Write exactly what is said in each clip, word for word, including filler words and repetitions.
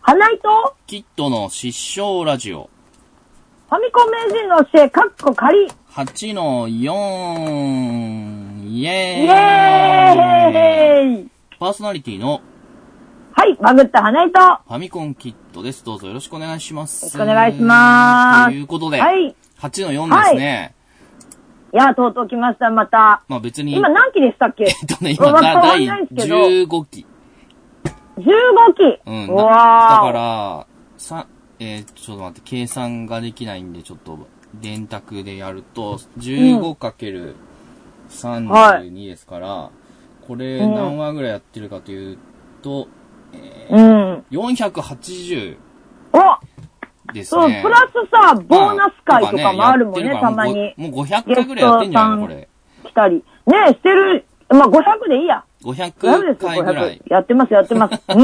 花井とキットの失笑ラジオ。 ファミコン名人の教え、かっこ仮。 はちのよん、イェーイ。 イエーイ。 パーソナリティの、 はい、バグった花井と、 ファミコンキットです。どうぞよろしくお願いします。 よろしくお願いします。 ということで、 はい。 はちのよんですね。 はい、いや、とうとう来ました、また。 まあ別に。 今何期でしたっけ？ えっとね、今、だいじゅうごき。 じゅうごき。 うん。 うわだから、さ、えー、ちょっと待って、計算ができないんで、ちょっと、電卓でやると、じゅうごかけるさんじゅうに ですから、はい、これ何話ぐらいやってるかというと、えーうん、よんひゃくはちじゅうですね。 そう、プラスさ、ボーナス回とかもあるもんね、ねたまに。 もうごひゃっかいぐらいやってんじゃないのこれ。 来たり。ねえ、してる。まあ、ごひゃくでいいや。 ごひゃっかいぐらい。 やってます、やってます。うん。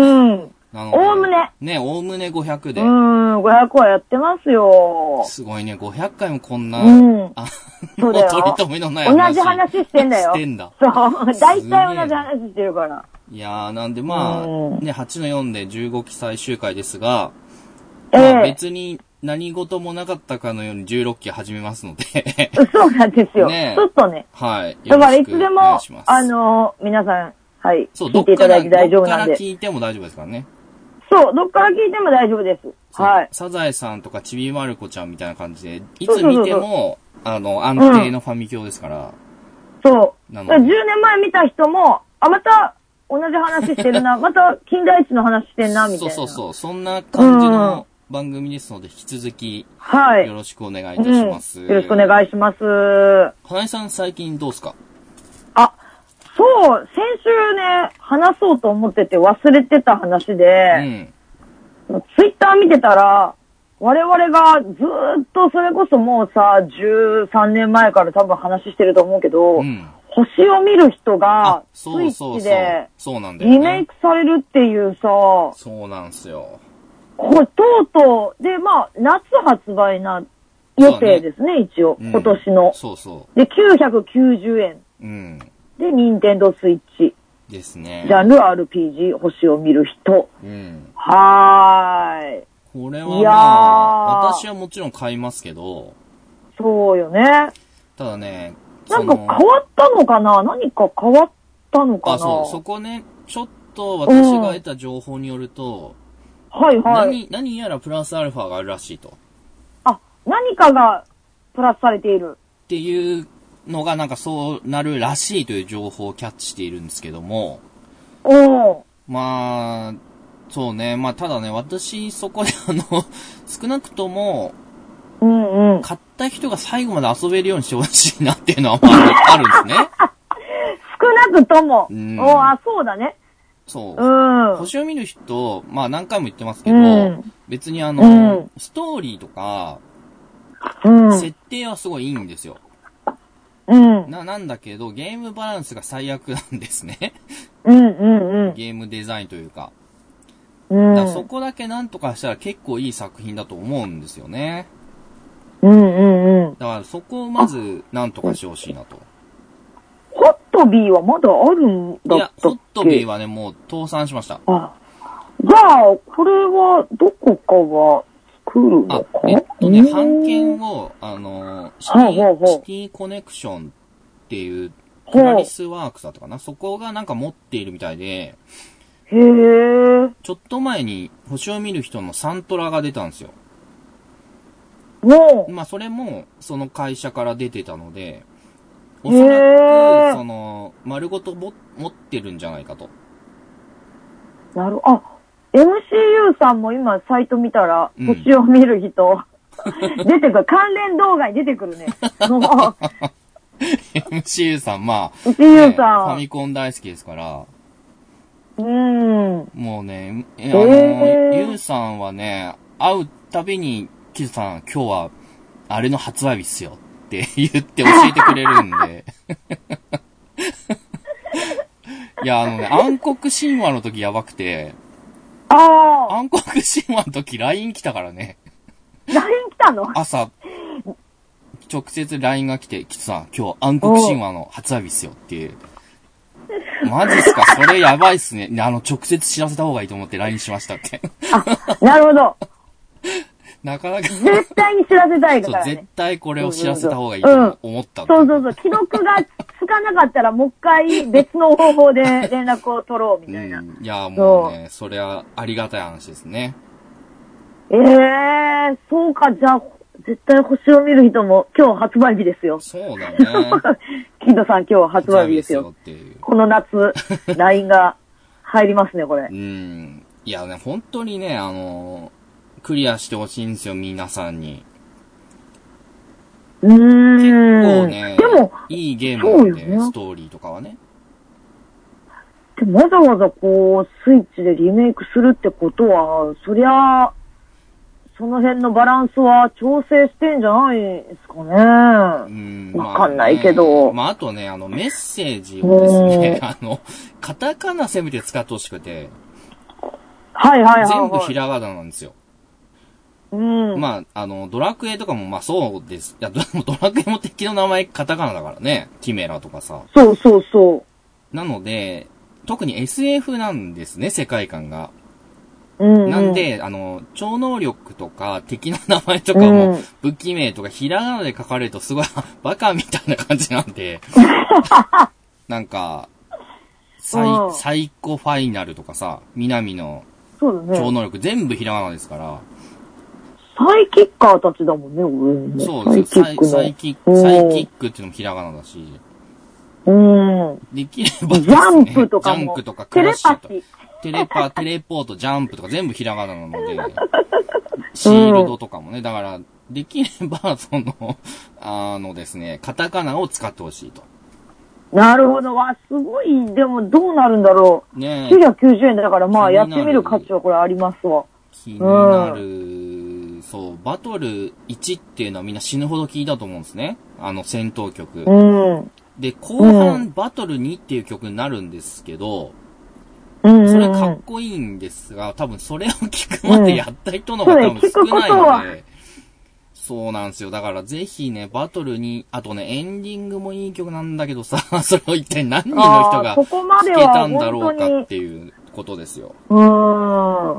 おおむね。 ね、おおむねごひゃくで。 うん、ごひゃくはやってますよ。 すごいね、ごひゃっかいもこんな、うん、あ、 そうだよ。 取り留めのない話。 同じ話してんだよ。 してんだ。 そう、大体同じ話してるから。 いやー、なんでまあ、うん、ね、はちのよんでじゅうごき最終回ですが、 えー、 まあ別に何事もなかったかのようにじゅうろっき始めますので。 そうなんですよ。ね、ちょっとね。 はい。 だからいつでも、あのー、皆さん、はい。 そう、 聞いていただいて大丈夫なんで。 どっから聞いても大丈夫ですからね。 そう、どっから聞いても大丈夫です。はい。 サザエさんとかちびまる子ちゃんみたいな感じで、いつ見ても、そうそうそうあの、安定のファミ教ですから。うん、 そう。じゅうねんまえ見た人も、あ、また同じ話してるな、また金田一の話してんな、みたいな。 そうそうそう。そんな感じの番組ですので、引き続き、はい。よろしくお願いいたします。 うん、よろしくお願いします。 花井さん最近どうすか？ あ、そう、先週ね、話そうと思ってて忘れてた話で、うん、ツイッター見てたら、我々がずーっとそれこそもうさ、じゅうさんねんまえから多分話してると思うけど、うん、星を見る人が、スイッチで、リメイクされるっていうさ、 そうなんですよ。 これ、とうとう、で、まあ、夏発売な予定ですね、ね一応、うん、今年の。 そうそう。 で、きゅうひゃくきゅうじゅうえん。うん。で、任天堂スイッチ。 ですね。 ジャンル アールピージー、星を見る人。うん。はーい。 これはまあ、私はもちろん買いますけど。 そうよね。 ただね、 なんか変わったのかな？何か変わったのかな？ あ、そう、そこね、ちょっと私が得た情報によると、 うん、はいはい。 何、何やらプラスアルファがあるらしいと。 あ、何かがプラスされている。 っていうのがなんかそうなるらしいという情報をキャッチしているんですけども。 おー。 まあ、そうね。まあ、ただね、私、そこであの、少なくとも、 うんうん。 買った人が最後まで遊べるようにしてほしいなっていうのは、まあ、あるんですね。 少なくとも。うん、おあ、そうだね。 そう。 うん。 星を見る人、まあ何回も言ってますけど、うん、別にあの、うん、ストーリーとか、うん、設定はすごいいいんですよ。 うん。 な、なんだけど、ゲームバランスが最悪なんですね。 うんうんうん。 ゲームデザインというか。 うん。 だからそこだけなんとかしたら結構いい作品だと思うんですよね。 うんうんうん。 だからそこをまずなんとかしてほしいなと。 ホットビーはまだあるんだったっけ？いや、 ホットビーはね、もう倒産しました。 あ、じゃあ、これはどこかが作るのか？ あ、えっとね、版権を、あの、シティ、シティコネクションっていう、クラリスワークスだったかな？そこがなんか持っているみたいで、 へー。 ちょっと前に星を見る人のサントラが出たんですよ。 もう。 まあ、それも、その会社から出てたので、おそらく、その、丸ごとも持ってるんじゃないかと。 なる、あ、エムシーユー さんも今サイト見たら、うん、星を見る人、出てくる。関連動画に出てくるね。 エムシーユー さん、まあ、 エムシーユー さん、 ね、ファミコン大好きですから。 うん。 もうね、あの、えー、ユーさんはね、会うたびに、キズさん、今日は、あれの発売日っすよって言って教えてくれるんで。いや、あのね、暗黒神話の時やばくて、 ああ。 暗黒神話の時 ライン 来たからね。 ライン 来たの？ 朝、直接 ライン が来て、キツさん、今日暗黒神話の発売日っすよっていう。 マジっすか？それやばいっすね。あの、直接知らせた方がいいと思って ライン しましたって。 あ、なるほど。 なかなか。 絶対に知らせたいから、ね。 そう、絶対これを知らせた方がいいと思った、うん。 そうそうそう。既読がつかなかったら、もう一回別の方法で連絡を取ろうみたいな。うん、 いや、もうね、それはありがたい話ですね。 ええー、そうか、じゃあ、絶対星を見る人も今日発売日ですよ。 そうだね。 キッドさん今日発売日ですよ。っていうこの夏、ライン が入りますね、これ。 うん。いやね、本当にね、あの、クリアしてほしいんですよ、皆さんに。 うーん。 結構ね、でも、いいゲームなんで、ね、ストーリーとかはね。 でもわざわざこう、スイッチでリメイクするってことは、そりゃ、その辺のバランスは調整してんじゃないですかね。うん。わかんないけど。 まあ、あとね、あの、メッセージをですね、あの、カタカナせめて使ってほしくて。 はいはいはい、はい。 全部ひらがななんですよ。 うん。 まあ、あの、ドラクエとかもまあそうです。いや、ドラクエも敵の名前カタカナだからね。キメラとかさ。 そうそうそう。 なので、特に エスエフ なんですね、世界観が。 うんうん、 なんで、あの、超能力とか敵の名前とかも、武器名とかひらがなで書かれるとすごいバカみたいな感じなんで。なんか、サイ、サイコファイナルとかさ、南の超能力、ね、全部ひらがなですから。 サイキッカーたちだもんね、俺。 そうですよ。サイ、サイキック、サイキックっていうのもひらがなだし。 うん。 できればですね。 ジャンプとかも。 ジャンプとかクラッシュとか。テレパ、テレポート、ジャンプとか全部ひらがななので、シールドとかもね、だから、できれば、その、あのですね、カタカナを使ってほしいと。 なるほど。わ、すごい、でもどうなるんだろう。ねえ。きゅうひゃくきゅうじゅうえんだから、まあ、やってみる価値はこれありますわ。 気になる、うん、そう、バトルいちっていうのはみんな死ぬほど聞いたと思うんですね。あの、戦闘曲。 うん。 で、後半、うん、バトルにっていう曲になるんですけど、それかっこいいんですが、多分それを聞くまでやった人の方が多分少ないので、うん、そうなんですよ。だからぜひね、バトルに、あとね、エンディングもいい曲なんだけどさ、それを一体何人の人が聞けたんだろうかっていうことですよ。 うん、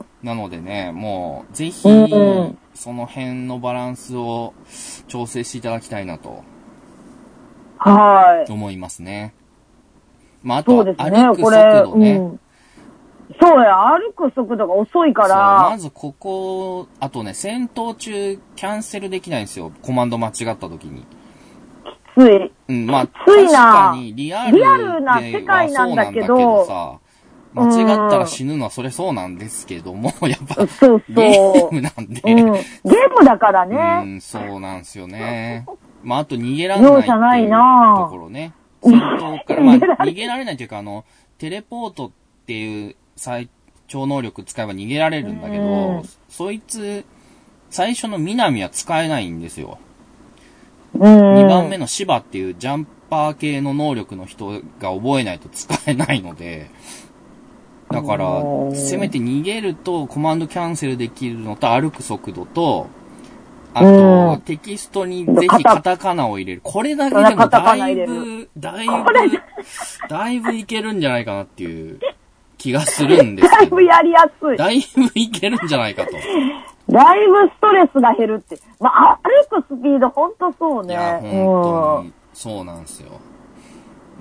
なのでね、もうぜひ、その辺のバランスを調整していただきたいなと、 はい。 思いますね。まあ、あと、歩く速度ね。 そうや、歩く速度が遅いから。 そう、まずここ、あとね、戦闘中、キャンセルできないんですよ。コマンド間違った時に。 きつい。 うん、まあ、 きついな。 確かにリアルでリアルな世界なんだけど、 そうなんだけどさ、間違ったら死ぬのはそれそうなんですけども、やっぱ、 そうそうゲームなんで、 うん。ゲームだからね。 うん、そうなんですよね。まあ、あと逃げられないっていうところね。戦闘から、まあ、逃げられないというか、あの、テレポートっていう最超能力使えば逃げられるんだけど、うん、そいつ、最初の南は使えないんですよ。うん、にばんめの芝っていうジャンパー系の能力の人が覚えないと使えないので、だから、せめて逃げるとコマンドキャンセルできるのと歩く速度と、あと、うん、テキストにぜひカタカナを入れる。これだけでもだいぶ、だいぶ、だいぶいけるんじゃないかなっていう気がするんですけど。 だいぶやりやすい。 だいぶいけるんじゃないかと。 だいぶストレスが減るって。まあ、歩くスピードほんとそうね。 いや、ほんとに、そうなんですよ。うん。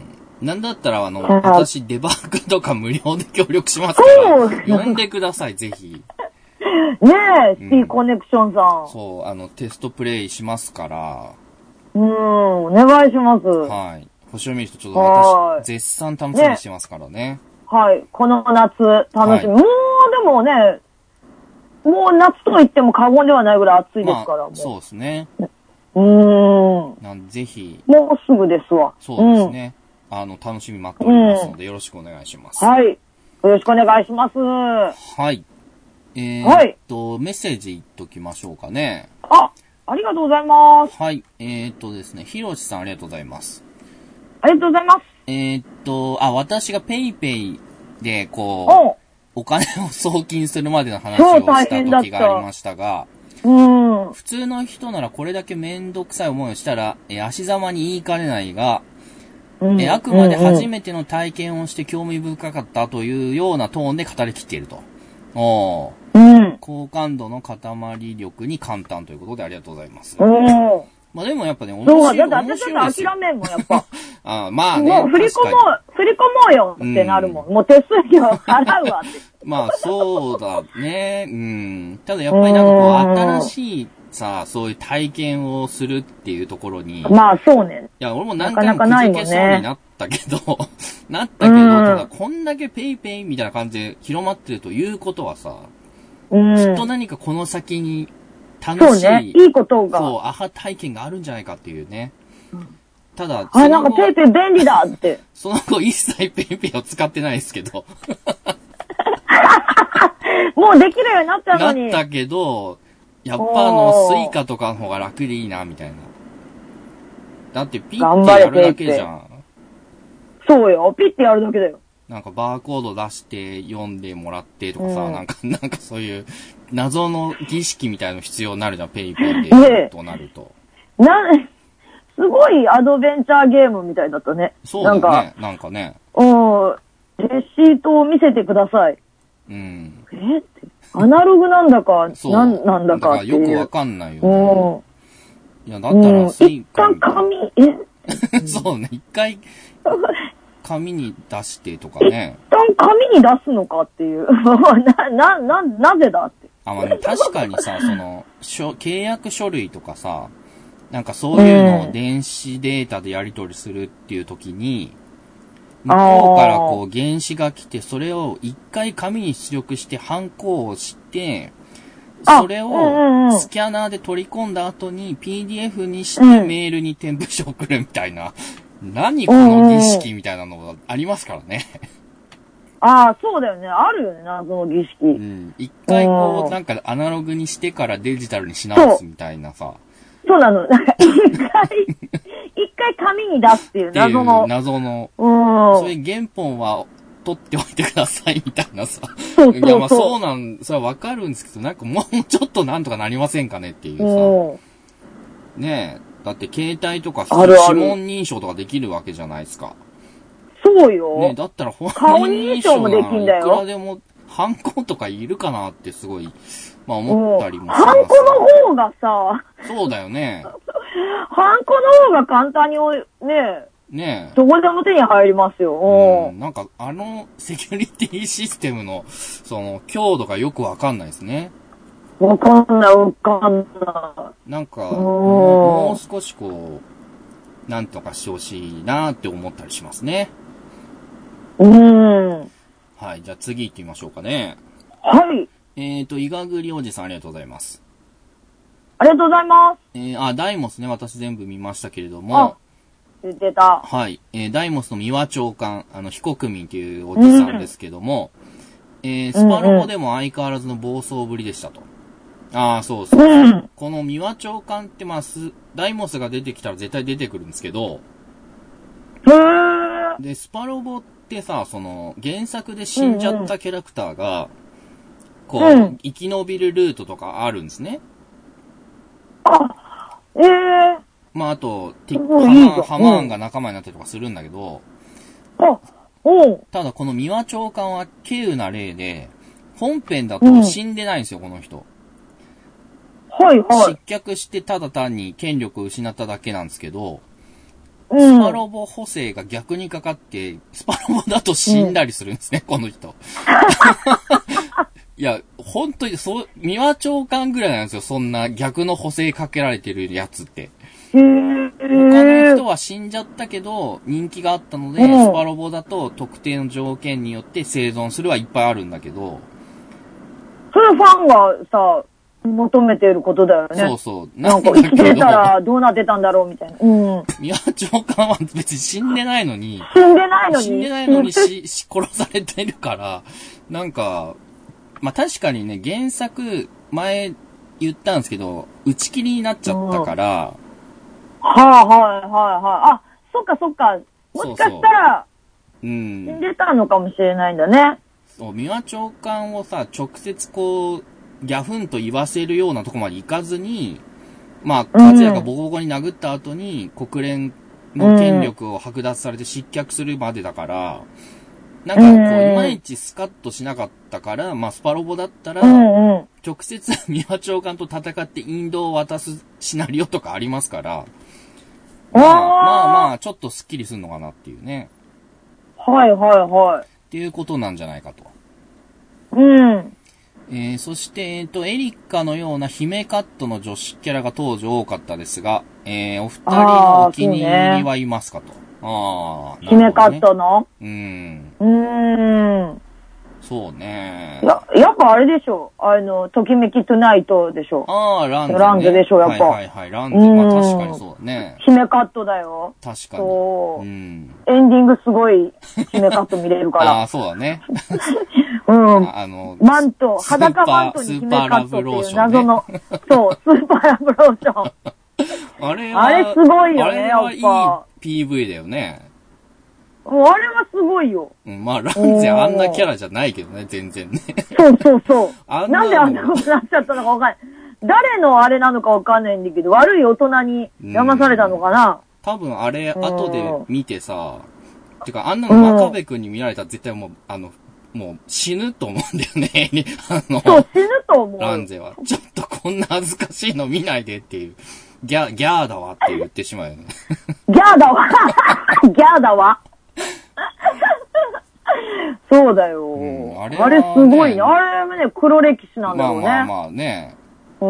なんだったら、あの、私、デバッグとか無料で協力しますから、呼んでください、ぜひ。 ねえ、シティコネクションさん、 うん。そう、あの、テストプレイしますから。 うん、お願いします。 はい。星を見るとちょっと私、絶賛楽しみにしてますからね。ね、 はい。この夏、楽しみ。はい、もう、でもね、もう夏と言っても過言ではないぐらい暑いですから。 まあ、そうですね。 うーん。 なんで、ぜひ。 もうすぐですわ。 そうですね。うん、あの、楽しみ待っておりますので、よろしくお願いします。 はい。よろしくお願いします。 はい。えー、はい、っと、メッセージ言っときましょうかね。 あ、ありがとうございます。 はい。えー、っとですね、ひろしさんありがとうございます。 ありがとうございます。 えー、っと、あ、私がペイペイで、こう、お金を送金するまでの話をした時がありましたが、 うん、 普通の人ならこれだけめんどくさい思いをしたら、えー、足ざまに言いかねないが、 うん、えあくまで初めての体験をして興味深かったというようなトーンで語りきっていると。おー、うん、好感度の塊力に簡単ということでありがとうございます。うんまあでもやっぱね、面白い。そう、だって私だって諦めんもん、やっぱ。 あまあね。 もう振り込もう、振り込もうよってなるもん。うん、もう手数料払うわって。 まあそうだね。うん。ただやっぱりなんかこう、新しいさ、そういう体験をするっていうところに。 まあそうね。 いや、俺も何回もくじけそうになったけど、な, かな, なったけど、ただこんだけペイペイみたいな感じで広まってるということはさ、うん、きっと何かこの先に、楽しい。そうね。 いいことが。 そう、アハ体験があるんじゃないかっていうね。うん、ただ、 あ、なんかペイペイ便利だって。 その後一切ペイペイを使ってないですけど。 もうできるようになったのに。 なったけど、やっぱあの、スイカとかの方が楽でいいな、みたいな。だってピッてやるだけじゃん。 そうよ。ピッてやるだけだよ。 なんかバーコード出して読んでもらってとかさ、うん、なんか、なんかそういう謎の儀式みたいなの必要になるじゃん、ペイペイで、ね、となると。 な、すごいアドベンチャーゲームみたいだったね。 そうだね、なんか、なんかね。 うん、レシートを見せてください。 うん。 えって、アナログなんだか、なん、なんだかっていう。 だからよくわかんないよね。うん、いや、だったらスイカ、 うん、一旦紙、えそうね、一回、紙に出してとかね。 一旦紙に出すのかっていう。な、な、な、なぜだって。 あ、まあ、ね、確かにさ、その、契約書類とかさ、なんかそういうのを電子データでやり取りするっていう時に、向こうからこう原子が来て、それを一回紙に出力してハンコをして、それをスキャナーで取り込んだ後に ピーディーエフ にしてメールに添付して送るみたいな。何この儀式みたいなのがありますからね。 ああ、そうだよね。あるよね、謎の儀式。うん。一回こう、なんかアナログにしてからデジタルにし直すみたいなさ。 そう、そうなの。なんか一回、一回紙に出すっていう謎の。 謎の。 うん。 それ原本は取っておいてくださいみたいなさ。 そうそうそう。 いや、まあそうなん、それはわかるんですけど、なんかもうちょっとなんとかなりませんかねっていうさ。うん、ねえ。だって携帯とか指紋認証とかできるわけじゃないですか。 そうよ。 ね、だったら本人認証もできんだよ。 いくらでも、ハンコとかいるかなってすごい、まあ思ったりもします。 ハンコの方がさ、 そうだよね。 ハンコの方が簡単にね、 ねえ。 どこでも手に入りますよ。 うん。なんかあのセキュリティシステムの、その、強度がよくわかんないですね。 わかんない、わかんない。 なんか、もう少しこう、なんとかしてほしいなって思ったりしますね。 うーん。 はい、じゃあ次行ってみましょうかね。 はい。 えーと、いがぐりおじさんありがとうございます。 ありがとうございます。 えー、あ、ダイモスね、私全部見ましたけれども。あ、 言ってた。 はい。えー、ダイモスの三輪長官、あの、非国民というおじさんですけども、うん、えー、スパロボでも相変わらずの暴走ぶりでしたと。ああ、そうそうそう、うん。この三輪長官ってまあす、ダイモスが出てきたら絶対出てくるんですけど、 へー。 で、スパロボってさ、その、原作で死んじゃったキャラクターが、こう、うん、生き延びるルートとかあるんですね。 あ、ええー。 まあ、あと、ティックハマーン、ハマーンが仲間になったりとかするんだけど、 あ、おう。 ただこの三輪長官は稀有な例で、本編だと死んでないんですよ、うん、この人。 はいはい。 失脚してただ単に権力を失っただけなんですけど、うん、スパロボ補正が逆にかかって、スパロボだと死んだりするんですね、うん、この人。いや、本当に、そう、三輪長官ぐらいなんですよ、そんな逆の補正かけられてるやつって。 へー。 他の人は死んじゃったけど、人気があったので、うん、スパロボだと特定の条件によって生存するはいっぱいあるんだけど。 それファンがさ、求めていることだよね。 そうそう。 なんか生きてたらどうなってたんだろうみたいな。うん。 三輪長官は別に死んでないのに。 死んでないのに。 死んでないのにし、し殺されてるから、なんか、まあ、確かにね、原作、前言ったんですけど、打ち切りになっちゃったから。うん、はあ、はいはいはい。あ、そっかそっか。もしかしたら、 うん。 死んでたのかもしれないんだね。 そう、三輪長官をさ、直接こう、ギャフンと言わせるようなとこまで行かずに、まあ、和也がボコボコに殴った後に、国連の権力を剥奪されて失脚するまでだから、なんかこう、いまいちスカッとしなかったから、まあ、スパロボだったら、直接三輪長官と戦ってインドを渡すシナリオとかありますから、まあまあまあ、ちょっとスッキリするのかなっていうね。 はいはいはい。 っていうことなんじゃないかと。 うん。 えー、そして、えっと、エリカのような姫カットの女子キャラが当時多かったですが、えー、お二人のお気に入りはいますかと。ああ、ね、 姫カットのうん。 うーん。 そうね。 や、やっぱあれでしょ。あの、ときめきトゥナイトでしょ。 ああ、ランズ、ね。 ランズでしょ、やっぱ。 はいはいはい、ランズ。まあ確かにそうだね。 姫カットだよ。 確かに。 そう。 うん。 エンディングすごい姫カット見れるから。 ああ、そうだね。 うん。 あの、 マント、裸マントに姫カットっていう謎の、ね、そう、スーパーラブローション。 あれは、 あれすごいよね、やっぱ。 あれはいい ピーブイ だよね。 あれはすごいよ。 うん、まあ、ランゼあんなキャラじゃないけどね、全然ね。 そうそうそう。あんななんであんなことになっちゃったのかわかんない。誰のあれなのかわかんないんだけど、悪い大人に騙されたのかな。 多分あれ、後で見てさ、てか、あんなの真壁くんに見られたら絶対もう、あの、もう死ぬと思うんだよね。あの、 そう、死ぬと思う。 ランゼは。ちょっとこんな恥ずかしいの見ないでっていう。ギャ、ギャーだわって言ってしまうよね。 ギャーだわギャーだわそうだよ、うん、あれ。あれすごいね。あれね、黒歴史なんだろうね。 まあまあまあね。 うん。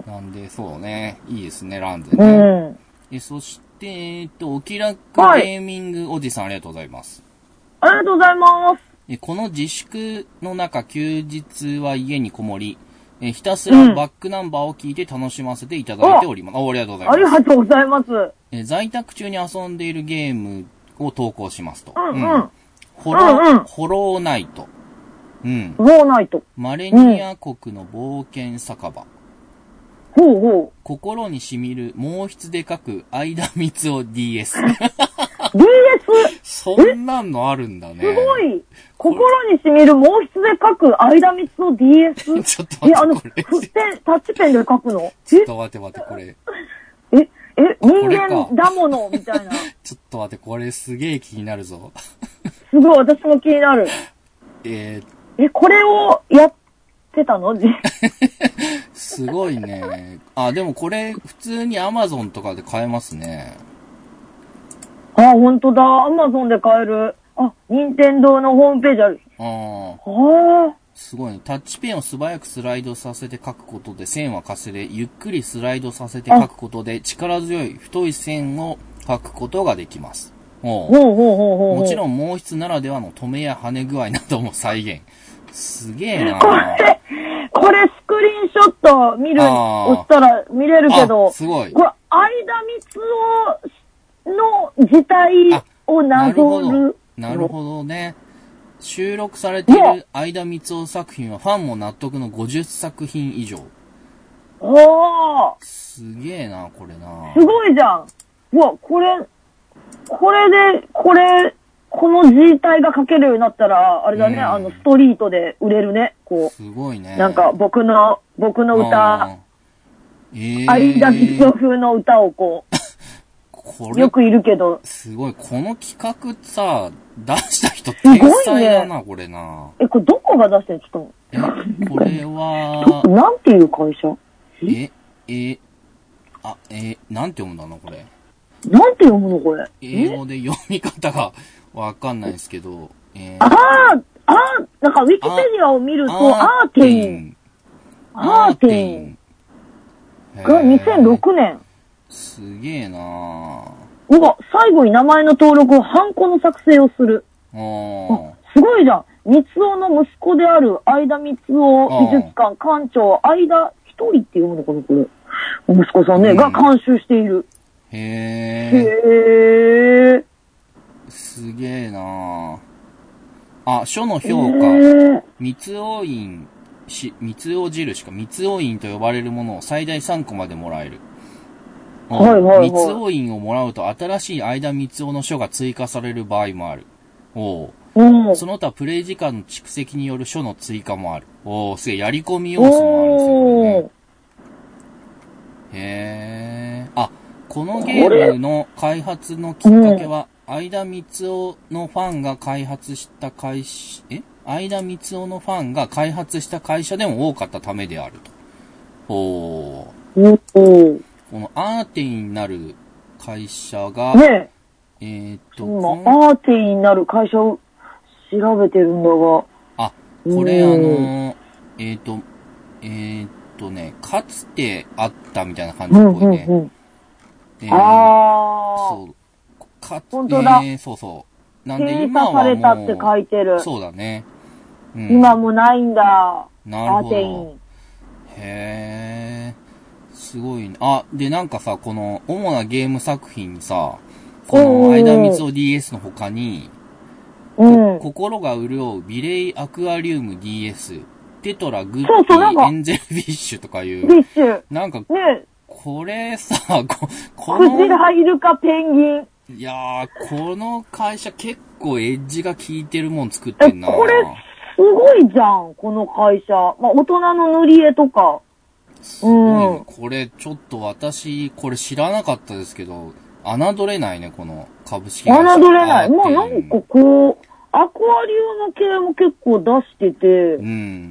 なんで、そうね。いいですね、ランゼね。うん。え、そして、えっと、お気楽ゲーミングおじさん、はい、ありがとうございます。 ありがとうございます。 え、この自粛の中、休日は家にこもり、え、ひたすらバックナンバーを聞いて楽しませていただいております。うん、あ、ありがとうございます。 ありがとうございます。 え、在宅中に遊んでいるゲームを投稿しますと。 うんうん。うんホロー、うんうん、ホローナイト。うん。 ホローナイト。 マレニア国の冒険酒場。 うん、ほうほう。 心に染みる毛筆で書く相田光夫 ディーエス。 ディーエス? そんなんのあるんだね。 すごい。心に染みる毛筆で書く相田光夫 ディーエス? ちょっと待って。え、 あの、筆ペン、タッチペンで書くの？ ちょっと待って待って、これ。 え、え、人間だものみたいな。 ちょっと待って、これすげえ気になるぞ。 すごい、私も気になる。 えー、え、これをやってたの？ すごいね。あ、でもこれ、普通に Amazon とかで買えますね。 あ、ほんとだ。Amazon で買える。あ、任天堂のホームページある。 ああ。 はあ。 すごいね。タッチペンを素早くスライドさせて書くことで線はかすれ、ゆっくりスライドさせて書くことで力強い太い線を書くことができます。ほう。ほうほうほうほう。もちろん毛筆ならではの止めや跳ね具合なども再現。すげえな。 これ、これスクリーンショット見る、押したら見れるけど、 すごい。 これ、相田光夫の自体をなぞる。 なるほどね。収録されている相田光夫作品はファンも納得のごじゅっさく品以上。 おー。 すげえな、これな。 すごいじゃん。うわ、これ、これで、これ、この自体が書けるようになったら、あれだね、うん、あの、ストリートで売れるね、こう。 すごいね。 なんか、僕の、僕の歌、 えー、 相田光夫風の歌をこう、これよくいるけど。 すごい、この企画さ、出した人天才だな、ね、これな。 え、これどこが出してんのちょっと。 え、これは、 なんていう会社？ え、え、あ、え、なんて読むんだな、これ。 なんて読むのこれ。 英語で読み方がわかんないですけど。 えー、あー、あー、なんかウィキペディアを見ると、アーテイン。アーテイン。がにせんろくねん。 すげえなぁ。 うわ、最後に名前の登録をハンコの作成をする。あすごいじゃん。光夫の息子である相田光夫美術館館長、相田一人って読むのかな、これ。息子さんね、うん、が監修している。 へー。へー。 すげえなぁ。あ、書の評価。光夫印、し、光夫印か、光夫印と呼ばれるものを最大さんこまでもらえる。 はいはいはい。 光夫印をもらうと新しい相田光夫の書が追加される場合もある。おう。 うん、 その他プレイ時間の蓄積による書の追加もある。おー、すげえ、やり込み要素もあるんですよね。へー。あ、 このゲームの開発のきっかけは、相田光夫のファンが開発した会社、え相田光夫のファンが開発した会社でも多かったためであると。ほー。このアーテイになる会社が、ね、えー、っと、 アーテイになる会社を調べてるんだが。 あ、これあの、えー、っと、えー、っとね、かつてあったみたいな感じっぽいね。うんうんうんえー、あそう。かつ、本当だ。えー、そうそう。なんで今はもう。 閉鎖されたって書いてる。 そうだね。 うん、今もないんだ。 なるほど。へー。すごいね。あ、でなんかさ、この主なゲーム作品にさ、この相田光夫 ディーエス の他に、うん、心が潤うビレイアクアリウム ディーエス、テトラグッピーエンゼルフィッシュとかいう。 フィッシュ。 なんか、 ねこれさ、こ、この。 クジライルカペンギン。 いやー、この会社結構エッジが効いてるもん作ってんな。 これ、すごいじゃん、この会社。まあ、大人の塗り絵とか。 すごいね。うん、これ、ちょっと私、これ知らなかったですけど、侮れないね、この株式会社。 侮れない。まあ、なんかこう、アクアリウム系も結構出してて、うん。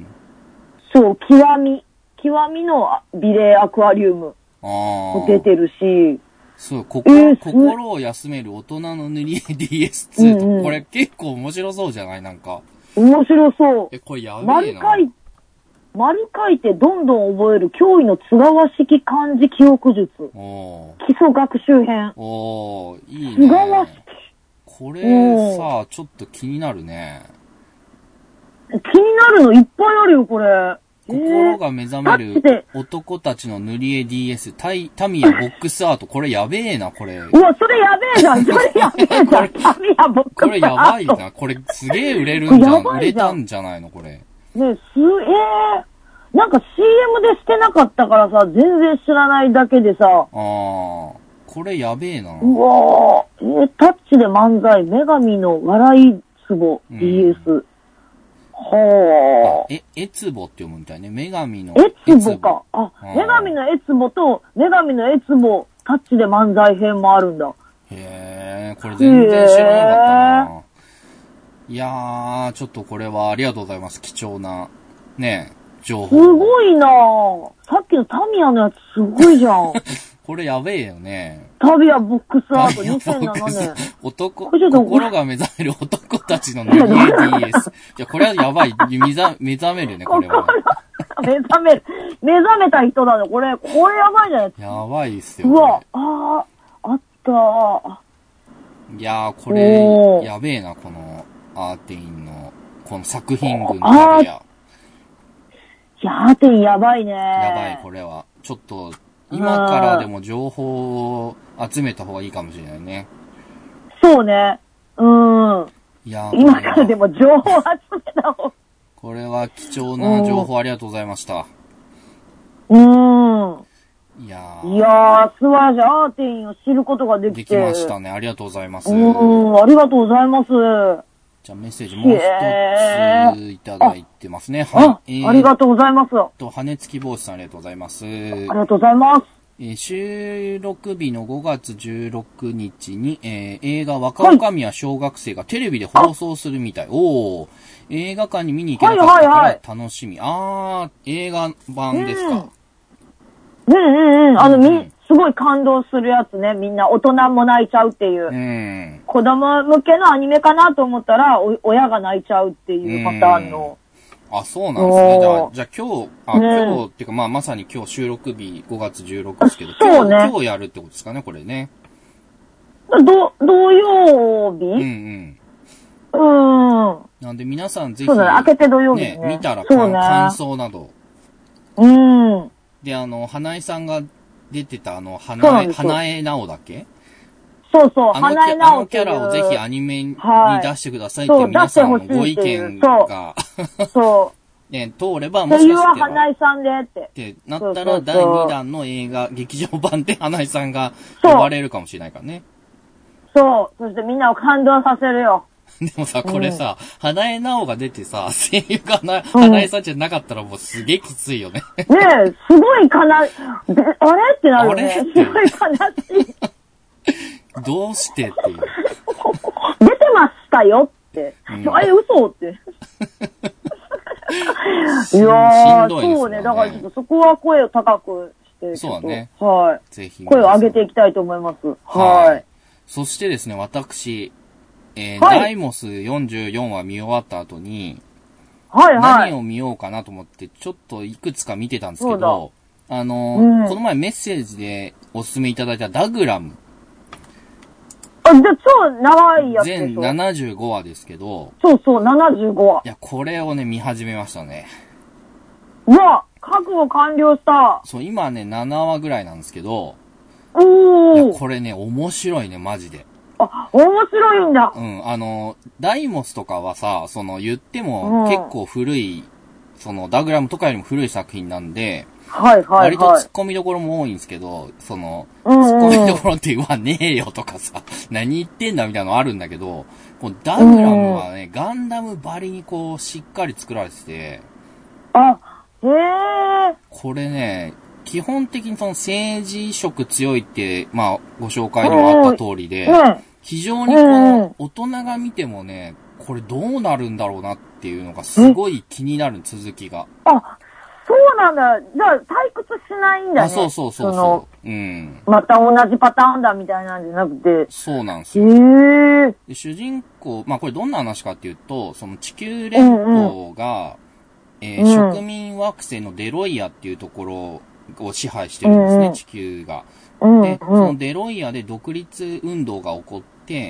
そう、極み。極みのビレーアクアリウム。あ出てるし。 そう、ここ、えー、心を休める大人の塗り絵 ディーエスツー と、うんうん、これ結構面白そうじゃないなんか。 面白そう。 え、これやべえな。 丸書い、丸書いてどんどん覚える驚異の津川式漢字記憶術。お基礎学習編。 おー、いいね。 津川式。 これさ、ちょっと気になるね。 気になるのいっぱいあるよ、これ。 心が目覚める男たちの塗り絵 ディーエス、タイ、タミヤボックスアート。これやべえな、これ。 うわ、それやべえじゃん。それやべえじゃん。タミヤボックスアート。 これやばいな。これすげえ売れるんじゃん。売れたんじゃないの、これ。ねす、えー、なんか シーエム でしてなかったからさ、全然知らないだけでさ。ああ、 これやべえな。 うわー、えー、タッチで漫才、女神の笑い壺 ディーエス。うんはあ。え、エツボって読むみたいね。女神のエツボか。あ、女神のエツボと、女神のエツボ、タッチで漫才編もあるんだ。 へー、これ全然知らなかったな。いやー、ちょっとこれはありがとうございます。貴重な、ね、情報。 すごいなぁ。さっきのタミヤのやつすごいじゃん。 これやべえよね。 タミヤボックスアートにせんななねん。 男、心が目覚める男たちの塗り絵 ディーエス。いや、これはやばい。目覚目覚めるね、これは。 目覚める。目覚めた人だね、これ。これやばいじゃないですか。 やばいっすよ。 うわ、あー、あったー。 いやー、これ、やべえな、この、アーテインの、この作品群たるや。 いや、アーテインやばいね。 やばい、これは。ちょっと、今からでも情報を集めた方がいいかもしれないね。 そうね。うん。いや今からでも情報を集めた方が。 これは貴重な情報ありがとうございました。 うん。 いやー。いやー、素晴らしい。アーテインを知ることができて。 できましたね。ありがとうございます。 うん、ありがとうございます。 じゃあメッセージもう一ついただいてますね。 はい。えー、ありがとうございます。 と、羽付き帽子さんありがとうございます。ありがとうございます。 えー、収録日のごがつじゅうろくにちに、えー、映画若女将は小学生がテレビで放送するみたい。おー。映画館に見に行けなかったから楽しみ。はいはいはい、あー、映画版ですか。 うんうんうん。あの、うんうん、み、すごい感動するやつね。みんな大人も泣いちゃうっていう。うん、子供向けのアニメかなと思ったら、お親が泣いちゃうっていうパターンの。 あ、そうなんですね。じゃあ、じゃあ今日、あ、ね、今日っていうか、まあまさに今日収録日ごがつじゅうろくですけど、そうね、今日、今日やるってことですかね、これね。 ど、土曜日うんうん。うん。 なんで皆さんぜひ、 そうだね、開けて土曜日ね。 ね見たら、ね、感想など。 うん。 で、あの、花江さんが出てた、あの、花江、花江直だっけそうそう、花江直あのキャラをぜひアニメに出してくださいっていう皆さんのご意見が、 そう。 ね、通れば、もしかして。 声優は花江さんでって。 ってなったら、だいにだんの映画、劇場版で花江さんが呼ばれるかもしれないからね。 そう。そしてみんなを感動させるよ。 でもさ、これさ、うん、花江直が出てさ、声優がな、花江さんじゃなかったらもうすげえきついよね。 ねえ、すごいかな、あれってなるよね。すごい悲しい。 どうしてっていう。 出てましたよって。うん、あれ嘘って。いやー、そうね。だからちょっとそこは声を高くして、 そうだね。 はい。 ぜひ。 声を上げていきたいと思います。はい。はい、 そしてですね、私、えーはい、ダイモスよんじゅうよん話見終わった後に、はいはい。何を見ようかなと思って、ちょっといくつか見てたんですけど、あの、うん、この前メッセージでお勧めいただいたダグラム。 あ、じゃあ超長いやつでしょ。 全ななじゅうごわですけど。 そうそう、ななじゅうごわ。 いや、これをね、見始めましたね。 うわ、覚悟完了した。 そう、今ね、ななわぐらいなんですけど。 おー。 いや、これね、面白いね、マジで。 あ、面白いんだ。 うん、あの、ダイモスとかはさ、その、言っても結構古い、うん、その、ダグラムとかよりも古い作品なんで、 はいはいはい。 割と突っ込みどころも多いんですけど、その、突っ込みどころって言わねえよとかさ、何言ってんだみたいなのあるんだけど、こうダグラムはね、ガンダムばりにこう、しっかり作られてて、 あ、へえ。 これね、基本的にその政治色強いって、まあ、ご紹介にもあった通りで、非常にこの、大人が見てもね、これどうなるんだろうなっていうのがすごい気になる続きが。 あ、そうなんだ。じゃあ、退屈しないんだね。 あ、そうそうそうそう。うん。 また同じパターンだみたいなんじゃなくて。 そうなんですよ。 へー。 で主人公、まあこれどんな話かっていうと、その地球連邦が、うんうん、えー、植民惑星のデロイヤっていうところを支配してるんですね、うんうん、地球が。で、そのデロイヤで独立運動が起こって、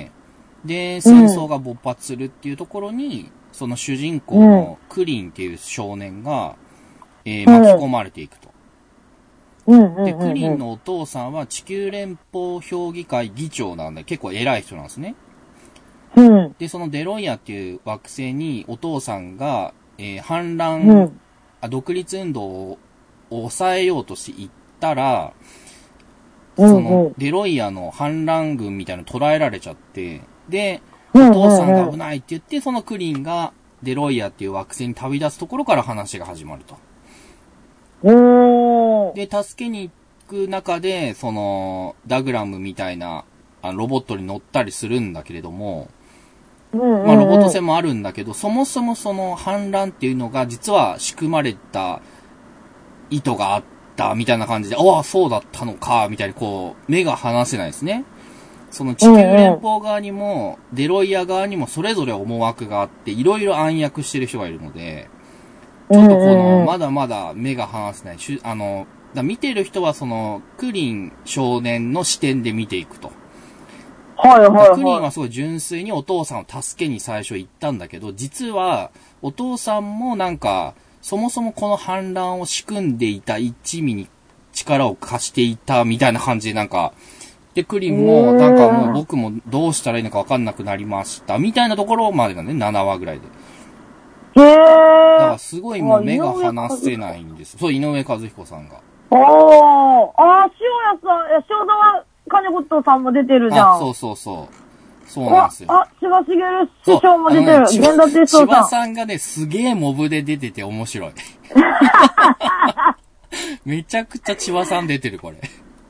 で、戦争が勃発するっていうところに、その主人公のクリンっていう少年が、えー、巻き込まれていくと。で、クリンのお父さんは地球連邦評議会議長なんで、結構偉い人なんですね。 うん、 で、そのデロイヤっていう惑星にお父さんが、えー、反乱、うん、あ、独立運動を抑えようとして行ったら、うんうん、そのデロイヤの反乱軍みたいなの捉えられちゃって、で、お父さんが危ないって言って、そのクリンがデロイヤっていう惑星に旅立つところから話が始まると。 おー。 で、助けに行く中で、その、ダグラムみたいな、あの、ロボットに乗ったりするんだけれども、 うんうんうん、 まあ、ロボット戦もあるんだけど、そもそもその反乱っていうのが、実は仕組まれた意図があった、みたいな感じで、ああ、そうだったのか、みたいにこう、目が離せないですね。その地球連邦側にも、うんうん、デロイヤ側にもそれぞれ思惑があって、いろいろ暗躍してる人がいるので、ちょっとこの、まだまだ目が離せない。あの、だ見てる人はその、クリン少年の視点で見ていくと。 はいはいはい。 クリンはすごい純粋にお父さんを助けに最初行ったんだけど、実は、お父さんもなんか、そもそもこの反乱を仕組んでいた一味に力を貸していたみたいな感じでなんか、で、クリンも、なんかもう僕もどうしたらいいのか分かんなくなりました。みたいなところまでがね、ななわぐらいで。 へー。だからすごいもう目が離せないんです。そう、井上和彦さんが。 おー。あー、塩谷さん、いや、塩沢金子さんも出てるじゃん。 あ、そうそうそう。そうなんですよ。 あ、千葉茂師匠も出てる。源田哲夫さん。千葉さんがね、すげえモブで出てて面白い。めちゃくちゃ千葉さん出てる、これ。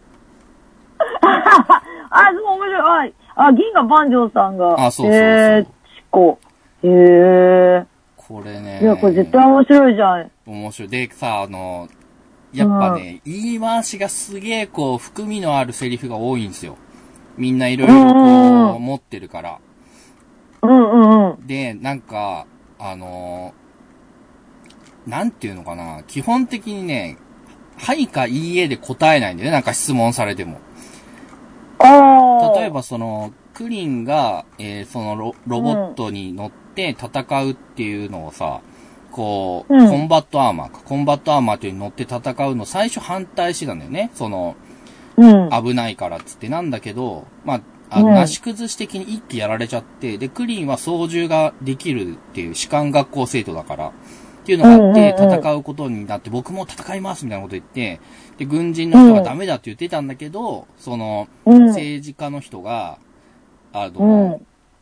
あ、すごい面白い。あ、銀河万丈さんが。 あ、そうそうそう。 えー、チコ。へー。 これね。 いや、これ絶対面白いじゃん。 面白い。で、さ、あの、やっぱね、うん、言い回しがすげえこう、含みのあるセリフが多いんですよ。みんないろいろこう、持ってるから。 うんうんうん。 で、なんか、あのー、なんていうのかな。基本的にね、はいかいいえで答えないんだよね。なんか質問されても。例えばその、クリンが、えー、そのロ、ロボットに乗って戦うっていうのをさ、こう、うん、コンバットアーマーか。コンバットアーマーというのに乗って戦うの最初反対してたんだよね。その、うん、危ないからっつってなんだけど、まあ、あの、なし崩し的に一気やられちゃって、で、クリンは操縦ができるっていう士官学校生徒だから、っていうのがあって、戦うことになって、僕も戦いますみたいなこと言って、で、軍人の人がダメだって言ってたんだけど、その、政治家の人が、あの、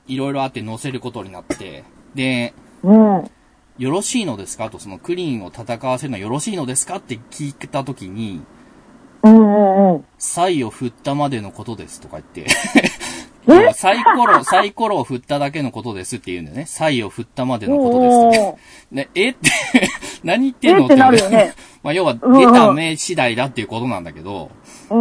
いろいろあって載せることになって、で、 うん。 よろしいのですかと、そのクリーンを戦わせるのはよろしいのですかって聞いたときに、 うんうんうん。 サイを振ったまでのことですとか言って、サイコロ、サイコロを振っただけのことですって言うんだよね。サイを振ったまでのことですって。ね、えって、何言ってんのってなるよね。 まあ要は出た目次第だっていうことなんだけど、 うん。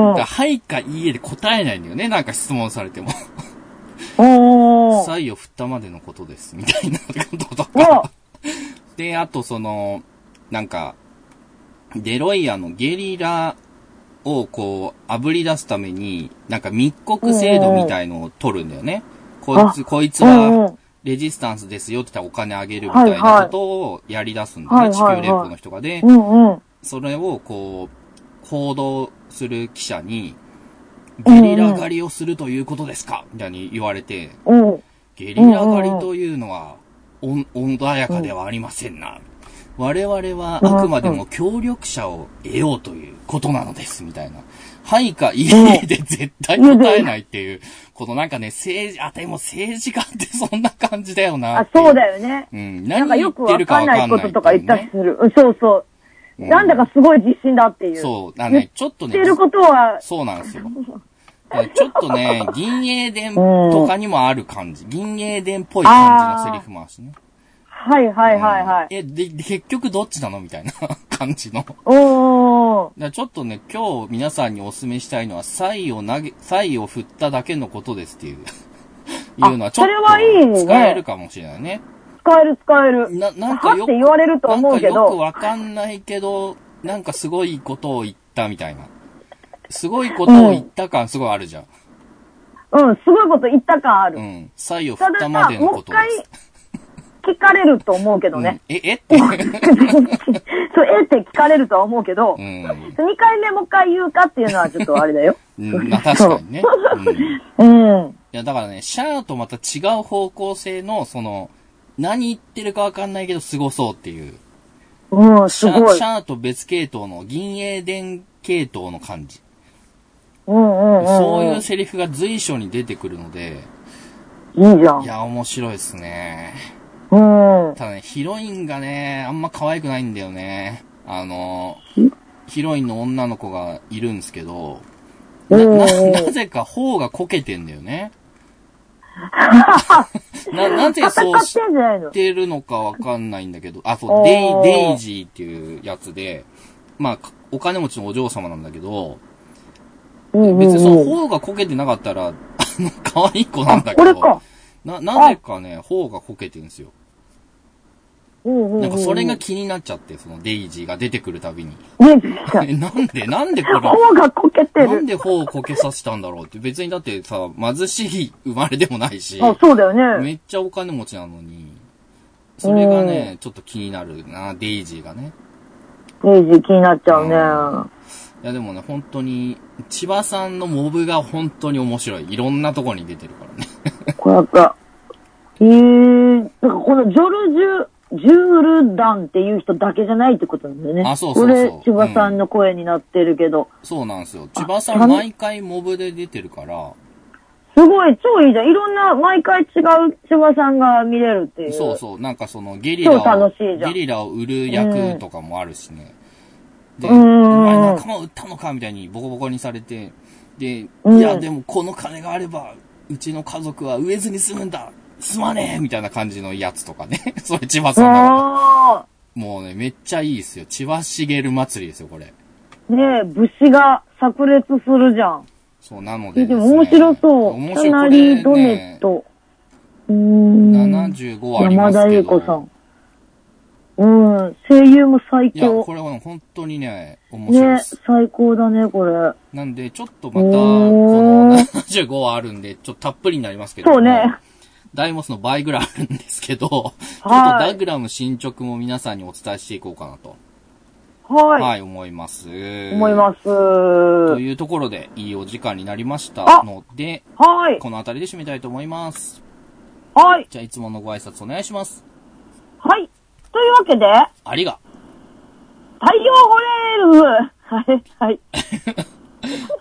はいかいいえで答えないんだよね。なんか質問されても。サイを振ったまでのことです。みたいなこととか。で、あとその、なんか、デロイヤのゲリラをこう、炙り出すために、なんか密告制度みたいのを取るんだよね。こいつ、こいつは、レジスタンスですよって言ったらお金あげるみたいなことをやり出すんだね。地球連邦の人がで、それをこう、報道する記者に、ゲリラ狩りをするということですかみたいに言われて、ゲリラ狩りというのは、穏やかではありませんな。我々はあくまでも協力者を得ようということなのです、みたいな。はいかいいえで絶対答えないっていう、このなんかね、政治、あ、でも政治家ってそんな感じだよな。 あ、そうだよね。 うん。何言ってるかわかんない、ね。 なんかよくわかんないこととか言ったりする。そうそう。うん、なんだかすごい自信だっていう。 そう。だね、ちょっとね。 言ってることは。 そうなんですよ。ちょっとね、銀英伝とかにもある感じ。銀英伝っぽい感じのセリフ回しね。 はいはいはいはい。 うん、え、で、で、結局どっちなのみたいな感じの。 おー。 だちょっとね、今日皆さんにお勧めしたいのは、サイを投げ、サイを振っただけのことですっていう、いうのはちょっと使えるかもしれないね。 使える使える。 な、なんかよく、 って言われると思うけど。 なんかよくわかんないけど、なんかすごいことを言ったみたいな。すごいことを言った感すごいあるじゃん。 うん、うん、すごいこと言った感ある。 うん。サイを振ったまでのことです。 聞かれると思うけどね。 うん、え、えってそう、えって聞かれるとは思うけど、うん、にかいめもう一回言うかっていうのはちょっとあれだよ。 うん、まあ確かにね。うん。うん。いや、だからね、シャアとまた違う方向性の、その、何言ってるかわかんないけど凄そうっていう。 うん、すごい。 シャアと別系統の銀英伝系統の感じ。 うんうんうん、うん。 そういうセリフが随所に出てくるので。 いいじゃん。 いや、面白いですね。 うん。 ただね、ヒロインがね、あんま可愛くないんだよね。あの、ヒロインの女の子がいるんですけど、な、な、なぜか頬がこけてんだよね。な、なぜそうしてるのかわかんないんだけど、あ、そう、デイ、デイジーっていうやつで、まあ、お金持ちのお嬢様なんだけど、別にその頬がこけてなかったら、あの、可愛い子なんだけど、 これか。 な、なぜかね、頬がこけてんですよ。なんかそれが気になっちゃって、そのデイジーが出てくるたびに。え、なんで、なんでこれ、 頬がこけてる。 なんで頬をこけさせたんだろうって。別にだってさ、貧しい生まれでもないし。 あ、そうだよね。 めっちゃお金持ちなのに。それがね、ちょっと気になるな、デイジーがね。 デイジー気になっちゃうね。 いやでもね、本当に、千葉さんのモブが本当に面白い。いろんなところに出てるからね。 これやっぱ、えー、なんかこのジョルジュ、ジュールダンっていう人だけじゃないってことなんだよね。 あ、そうそうそう。 これ、千葉さんの声になってるけど。うん、 そうなんですよ。千葉さん毎回モブで出てるから。 すごい、超いいじゃん。いろんな、毎回違う千葉さんが見れるっていう。 そうそう。なんかそのゲリラを、 超楽しいじゃん。 ゲリラを売る役とかもあるしね。うん、で、お前仲間を売ったのかみたいにボコボコにされて。で、うん、いや、でもこの金があれば、うちの家族は飢えずに済むんだ。すまねえみたいな感じのやつとかね。それ千葉さんだから。もうね、めっちゃいいですよ。千葉茂祭りですよ、これ。 ねえ、武士が炸裂するじゃん。 そう、なのでですね。でも面白そう。 面白い。かなりドネット。 うーん。ななじゅうごありますけど。山田栄子さん。 うん。声優も最高。 いや、これは本当にね、面白いです。 ね、最高だね、これ。 なんで、ちょっとまた、このななじゅうごはあるんで、ちょっとたっぷりになりますけど。 そうね。 ダイモスの倍ぐらいあるんですけど、ちょっとダグラム進捗も皆さんにお伝えしていこうかなと。 はい。 はい、思います。 思います。 というところで、いいお時間になりましたので、 はい。 この辺りで締めたいと思います。 はい。 じゃあ、いつものご挨拶お願いします。 はい。というわけで、 ありが。 太陽ホレールはい、はい。